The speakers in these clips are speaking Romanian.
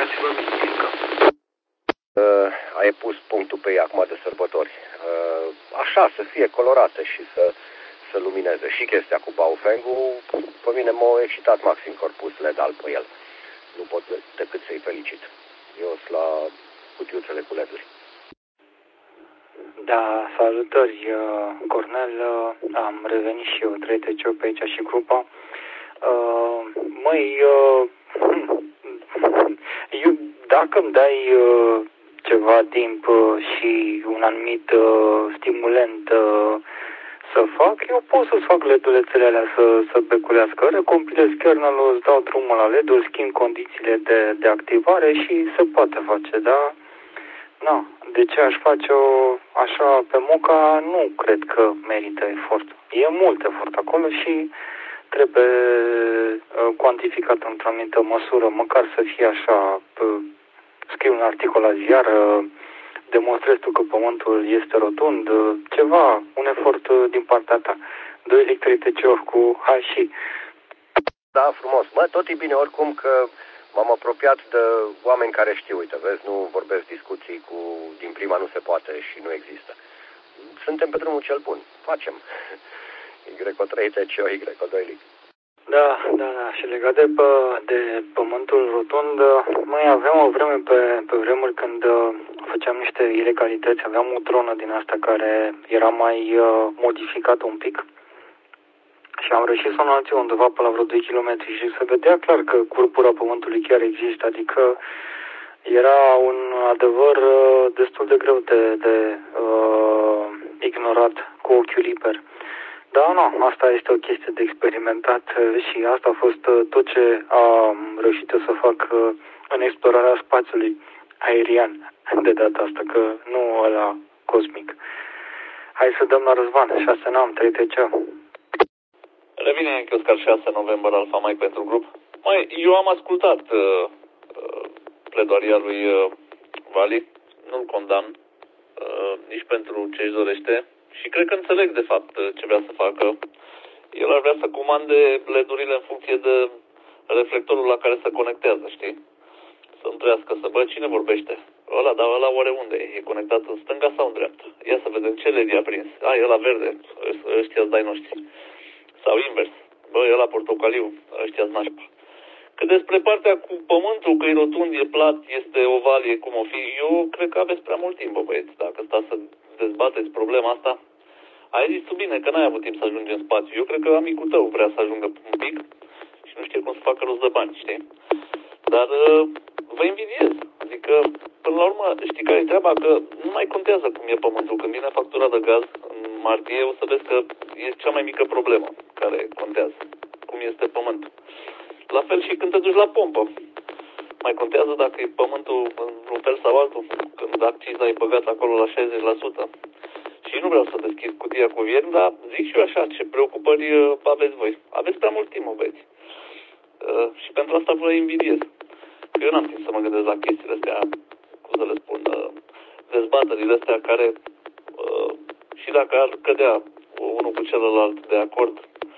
Uitați-vă în biserică. Ai pus punctul pe ea acum de sărbători. Așa, să fie colorată și să lumineze. Și chestia cu Baofeng-ul, pe mine m-a excitat maxim corpus LED alb pe el. Nu pot decât să-i felicit. Eu sunt la cutiuțele cu LED-uri. Da, salutări, Cornel, am revenit și eu, 3TC pe aici și grupa. Eu, dacă îmi dai ceva timp și un anumit stimulent să fac, eu pot să-ți fac LED-ulețele alea să beculească. Recompilez kernel-ul, îți dau drumul la LED-ul, schimb condițiile de activare și se poate face, da? Nu. De ce aș face-o așa pe moca? Nu cred că merită efort. E mult efort acolo și trebuie cuantificat într-o anumită măsură, măcar să fie așa, scrii un articol la ziar, demonstrezi tu că pământul este rotund, ceva, un efort din partea ta. 2 litri TC-uri cu hai și... Da, frumos. Mă, tot e bine oricum că m-am apropiat de oameni care știu, uite, vezi, nu vorbesc discuții cu din prima nu se poate și nu există. Suntem pe drumul cel bun. Facem. Y3 TCO, Y2 Lic. Da. Și legat de pământul rotund, mai aveam o vreme pe vremuri când făceam niște ilegalități, aveam o dronă din asta care era mai modificată un pic. Și am reușit să o înălțim undeva pe la vreo 2 km și se vedea clar că curpura pământului chiar există, adică era un adevăr destul de greu de ignorat cu ochiul liber. Da, nu, asta este o chestie de experimentat și asta a fost tot ce am reușit să fac în explorarea spațiului aerian de data asta, că nu ăla cosmic. Hai să dăm la Răzvan, 6 n-am, 3TC. Revine Chioscar 6 noiembrie Alfa Mike pentru grup. Eu am ascultat pledoaria lui Vali, nu-l condamn, nici pentru ce își dorește și cred că înțeleg de fapt ce vrea să facă. El ar vrea să comande LED-urile în funcție de reflectorul la care se conectează, știi? Să întrească, cine vorbește? Ăla, dar ăla oare unde e? E conectat în stânga sau în dreapta? Ia să vedem ce LED i-a prins. E ăla verde, ăștia-s dai noștri. Sau invers. Ăla portocaliu, ăștia-s nașpa. Că despre partea cu pământul, că e rotund, e plat, este oval, e cum o fi, eu cred că aveți prea mult timp, băieți. Dacă stați să dezbateți problema asta, ai zis tu bine că n-ai avut timp să ajungi în spațiu. Eu cred că amicul tău vrea să ajungă un pic și nu știe cum să facă rost de bani, știi? Dar vă invidiez. Adică, până la urmă, știi care e treaba? Că nu mai contează cum e pământul. Când vine factura de gaz în martie, o să vezi că e cea mai mică problemă care contează. Cum este pământul. La fel și când te duci la pompă. Mai contează dacă e pământul în fel sau altul. Când acciza e băgat acolo la 60%. Și nu vreau să deschid cutia cu vierni, dar zic și eu așa, ce preocupări aveți voi. Aveți prea mult timp, băieți. Și pentru asta vă invidiez. Eu n-am timp să mă gândesc la chestiile astea, cum să le spun, dezbaterile astea care, și dacă ar cădea unul cu celălalt de acord,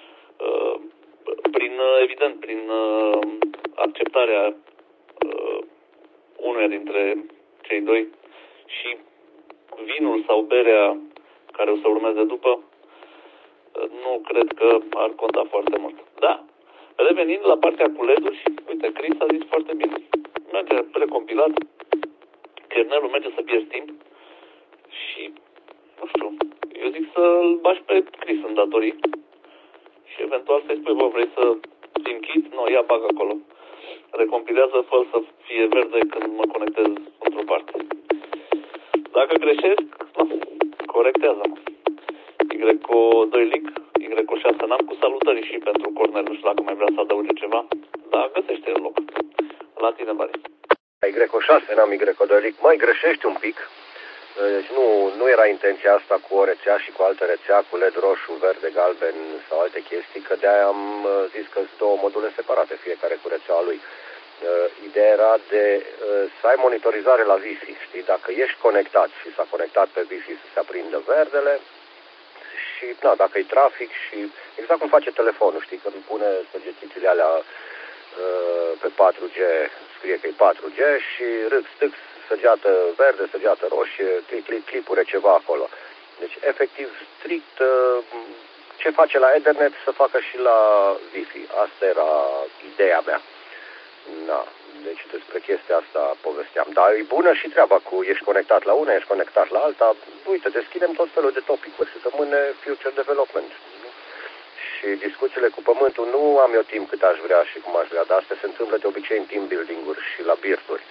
evident, prin acceptarea unuia dintre cei doi și vinul sau berea care o să urmeze după, nu cred că ar conta foarte mult. Da, revenind la partea cu LED-uri, și uite, Chris a zis foarte bine. Merge precompilat, kernelul merge să pierzi timp și, nu știu, eu zic să-l bași pe Chris în datorii și eventual să-i spui, vrei să ți închid? Nu, ia bag acolo. Recompilează, fă să fie verde când mă conectez într-o parte. Dacă greșesc, corectează-mă. Y2 Lic, Y6 n-am cu salutări și pentru Cornel, nu știu dacă mai vrea să adauge ceva, dar găsește el loc. La tine, Bari. Y6 n-am Y2 Lic, mai greșești un pic. Deci nu era intenția asta cu o rețea și cu altă rețea, cu LED roșu, verde, galben sau alte chestii, că de-aia am zis că sunt două module separate, fiecare cu rețeaua lui. Ideea era de să ai monitorizare la Wi-Fi, știi? Dacă ești conectat și s-a conectat pe Wi-Fi să se aprindă verdele și, dacă e trafic și exact cum face telefonul, știi? Când pune săgețitile alea pe 4G, scrie că e 4G și râx, stâx, săgeată verde, săgeată roșie, clipure ceva acolo. Deci, efectiv, strict, ce face la Ethernet să facă și la Wi-Fi. Asta era ideea mea. Da. Deci despre chestia asta povesteam. Dar e bună și treaba cu ești conectat la una, ești conectat la alta. Uite, deschidem tot felul de topicuri și rămâne future development. Și discuțiile cu pământul nu am eu timp cât aș vrea și cum aș vrea, dar astea se întâmplă de obicei în team building-uri și la birturi.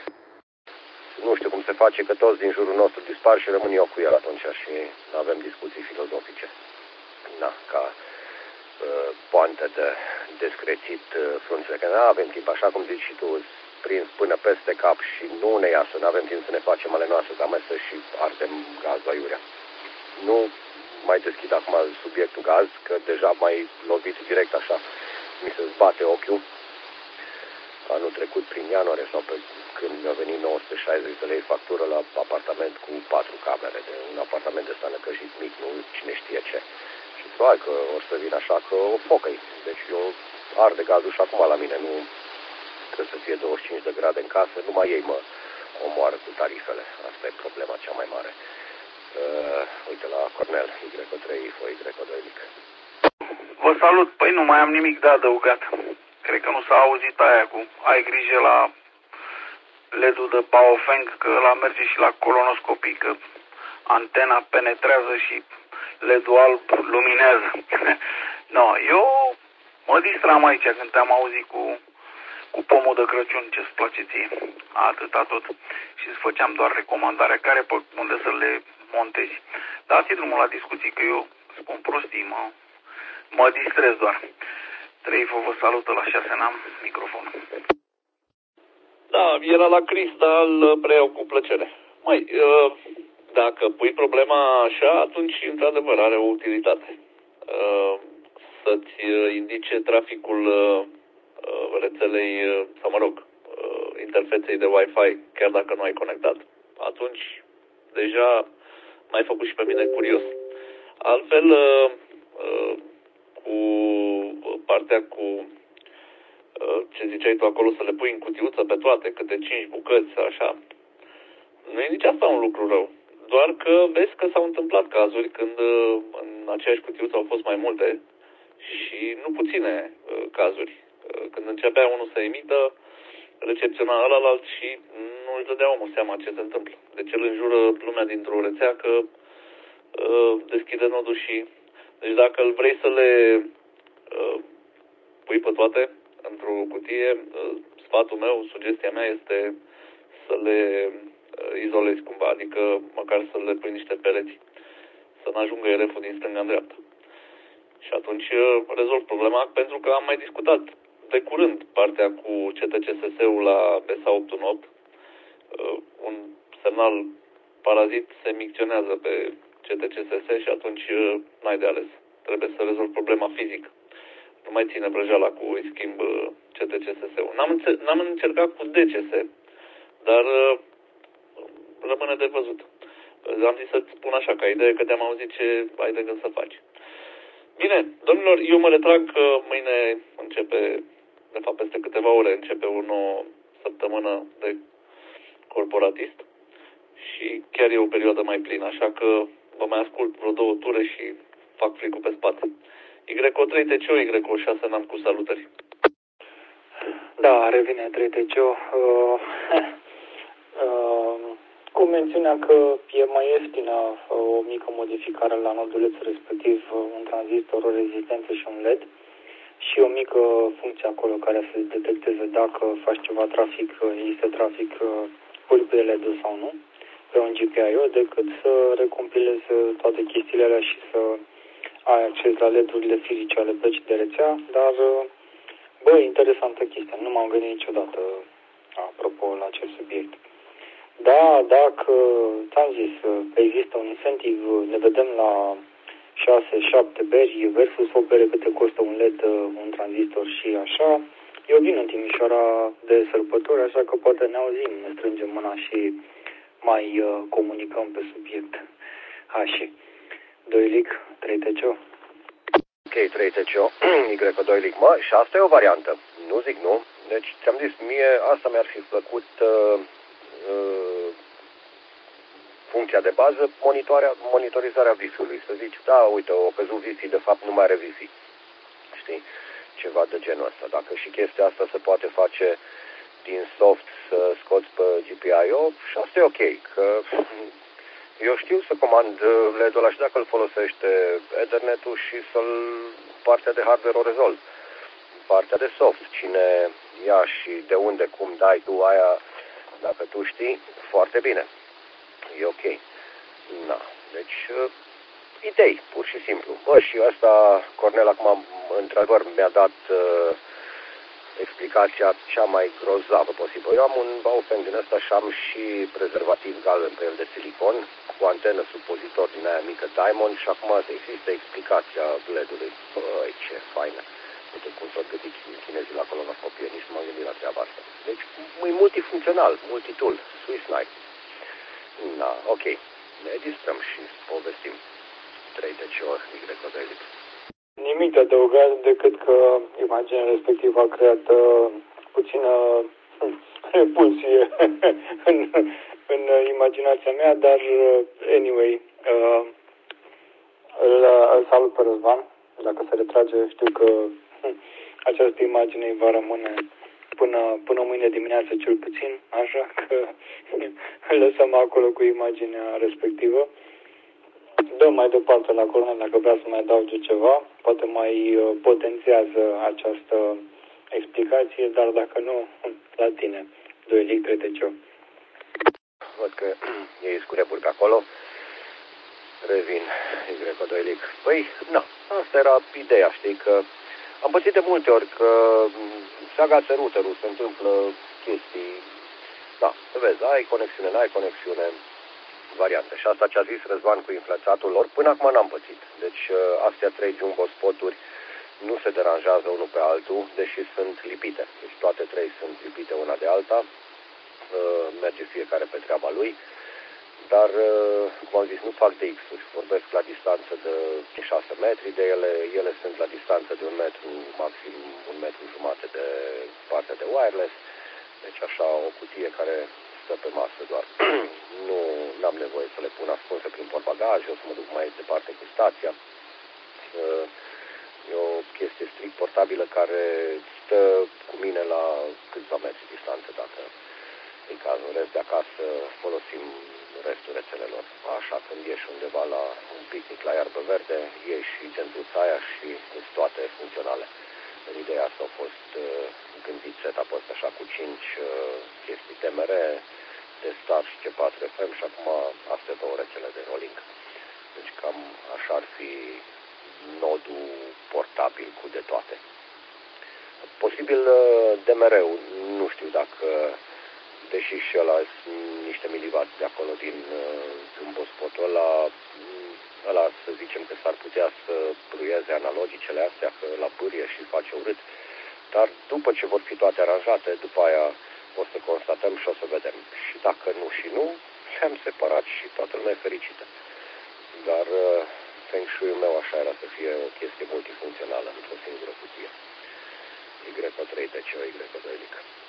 Nu știu cum se face că toți din jurul nostru dispar și rămân eu cu el atunci și avem discuții filozofice. Da, ca poantă de descrețit frunțele, că nu avem timp, așa cum zici și tu, prins până peste cap și nu ne iasă, nu avem timp să ne facem ale noastre, dar mai să și ardem gazul aiurea. Nu mai deschid acum subiectul gaz, că deja mai lovit direct așa, mi se zbate ochiul. Anul trecut, prin ianuarie sau pe când mi-a venit 960 de lei factură la apartament cu 4 camere, de un apartament de ăsta năcăjit mic, nu cine știe ce. Și probabil că o să vin așa că o focă-i. Deci eu arde gazul și acum la mine, nu trebuie să fie 25 de grade în casă, numai ei mă omoară cu tarifele. Asta e problema cea mai mare. Uite la Cornel, Y3, Y2. Vă salut, păi nu mai am nimic de adăugat. Cred că nu s-a auzit aia cu ai grijă la LED-ul de Baofeng, că ăla merge și la colonoscopii, că antena penetrează și LED-ul alb luminează. No, eu mă distram aici când te-am auzit cu pomul de Crăciun, ce-ți place ție, atâta tot. Și îți făceam doar recomandarea care pe unde să le montezi. Dați drumul la discuții, că eu spun prostii, mă distrez doar. Treifă vă salută la 6, n-am microfonul. Da, era la Cristal, preiau cu plăcere. Măi, dacă pui problema așa, atunci într-adevăr are o utilitate. Să-ți indice traficul rețelei, sau mă rog, interfeței de Wi-Fi, chiar dacă nu ai conectat. Atunci, deja m-ai făcut și pe mine curios. Altfel, cu partea cu ce ziceai tu acolo, să le pui în cutiuță pe toate, câte 5 bucăți, așa, nu e nici asta un lucru rău. Doar că vezi că s-au întâmplat cazuri când în aceeași cutiuță au fost mai multe și nu puține cazuri. Când începea unul să emită, recepționa ălalt și nu își dădea omul seama ce se întâmplă. Deci el înjură lumea dintr-o rețea că deschide nodul și... Deci dacă îl vrei să le pui pe toate într-o cutie, sfatul meu, sugestia mea este să le izolezi cumva, adică măcar să le pui niște pereți, să nu ajungă RF-ul din stânga în dreapta. Și atunci rezolv problema, pentru că am mai discutat de curând partea cu CTCSS-ul la BSA 818. Un semnal parazit se micționează pe CTCSS și atunci n-ai de ales. Trebuie să rezolvi problema fizică. Nu mai ține vrăjeala cu îi schimb CTCSS-ul. N-am încercat cu DCS, dar rămâne de văzut. Am zis să-ți spun așa, ca idee, că te-am auzit ce ai de gând să faci. Bine, domnilor, eu mă retrag că mâine începe, de fapt peste câteva ore, începe o nouă săptămână de corporatist și chiar e o perioadă mai plină, așa că vă mai ascult vreo 2 ture și fac flicul pe spate. Y3 TCO, Y6 n-am cu salutări. Da, revine 3 TCO. Cu mențiunea că e mai ieftină o mică modificare la noduleț, respectiv un tranzistor, o rezistență și un LED și o mică funcție acolo care să detecteze dacă faci ceva trafic, există trafic, pui pe LED-ul sau nu, pe un GPIO, decât să recompilezi toate chestiile alea și să ai acces la LED-urile fizice ale plăcii de rețea, dar, bă, interesantă chestie, nu m-am gândit niciodată, apropo, la acest subiect. Da, dacă, ți-am zis, există un incentiv, ne vedem la 6-7 beri versus 8 bere câte costă un LED, un tranzistor și așa. Eu vin în Timișoara de sărbători, așa că poate ne auzim, ne strângem mâna și mai comunicăm pe subiect. Hai și 2 lic, 3 TCO. Ok, 3 TCO, Y2 ligma și asta e o variantă. Nu zic nu. Deci ți-am zis, mie asta mi-ar fi plăcut funcția de bază, monitorizarea Wi-Fi-ului. Să zici, da, uite, o căzut Wi-Fi, de fapt nu mai are Wi-Fi. Știi? Ceva de genul ăsta. Dacă și chestia asta se poate face din soft să scoți pe GPIO, și asta e ok, că eu știu să comand LED-ul ăla și dacă îl folosește Ethernet-ul și partea de hardware o rezolv. Partea de soft, cine ia și de unde, cum dai tu aia, dacă tu știi, foarte bine. E ok. Na, deci, idei, pur și simplu. Și asta, Cornel, acum, într-adevăr, mi-a dat explicația cea mai grozavă posibil. Eu am un Baofeng din ăsta și am și prezervativ galben pe el de silicon, cu antenă supozitor din aia mică Diamond și acum există explicația LED-ului. Băi, ce faină! Uite cum s-au gândit chinezii la colonoscopie, nici nu m-am gândit la treaba asta. Deci, e multifuncțional, multitool, Swiss Knife. Na, ok. Ne distrăm și povestim 3 TCO, Y2. Nimic de adăugat decât că imaginea respectivă a creat puțină repulsie în imaginația mea, dar anyway, îl salut pe Răzvan. Dacă se retrage, știu că această imagine va rămâne până mâine dimineață cel puțin, așa că îl lăsăm acolo cu imaginea respectivă. Dăm mai departe la Cornel dacă vrea să mai adauge ceva, poate mai potențiază această explicație, dar dacă nu, la tine, 2 litri de ce. Văd că e scureburi pe acolo. Revin, Y2 lic. Păi, na, asta era ideea, știi, că am pățit de multe ori că se agață routerul, se întâmplă chestii. Da, să vezi, ai conexiune, n-ai conexiune, variante. Și asta ce a zis Răzvan cu influențatul lor, până acum n-am pățit. Deci astea 3 jumbo spoturi nu se deranjează unul pe altul, deși sunt lipite. Deci toate 3 sunt lipite una de alta. Merge fiecare pe treaba lui. Dar, cum am zis, nu fac de X-uri. Vorbesc la distanță de 6 metri de ele. Ele sunt la distanță de 1 metru, maxim 1 metru jumate de partea de wireless. Deci așa o cutie care stă pe masă doar. Nu am nevoie să le pun ascunse prin portbagaj, o să mă duc mai departe cu stația. E o chestie strict portabilă care stă cu mine la câțiva metri distanță, dacă e cazul. În rest de acasă folosim restul rețelelor. Așa, când ieși undeva la un picnic la iarbă verde, ieși și gentuța aia și sunt toate funcționale. În ideea asta au fost gândit setup-ul ăsta așa cu 5 chestii TMR, de Star și C4FM și acum astea 2 rețele de rolling. Deci cam așa ar fi nodul portabil cu de toate. Posibil DMR-ul, nu știu dacă, deși și ăla sunt niște milivați de acolo din jumbo spotul ăla să zicem că s-ar putea să bruieze analogicele astea, că la bârie și face urât, dar după ce vor fi toate aranjate, după aia o să constatăm și o să vedem. Și dacă nu și nu, le-am separat și toată lumea e fericită. Dar Feng Shui-ul meu așa era să fie o chestie multifuncțională într-o singură cutie. Y3 TCO, Y2 lic.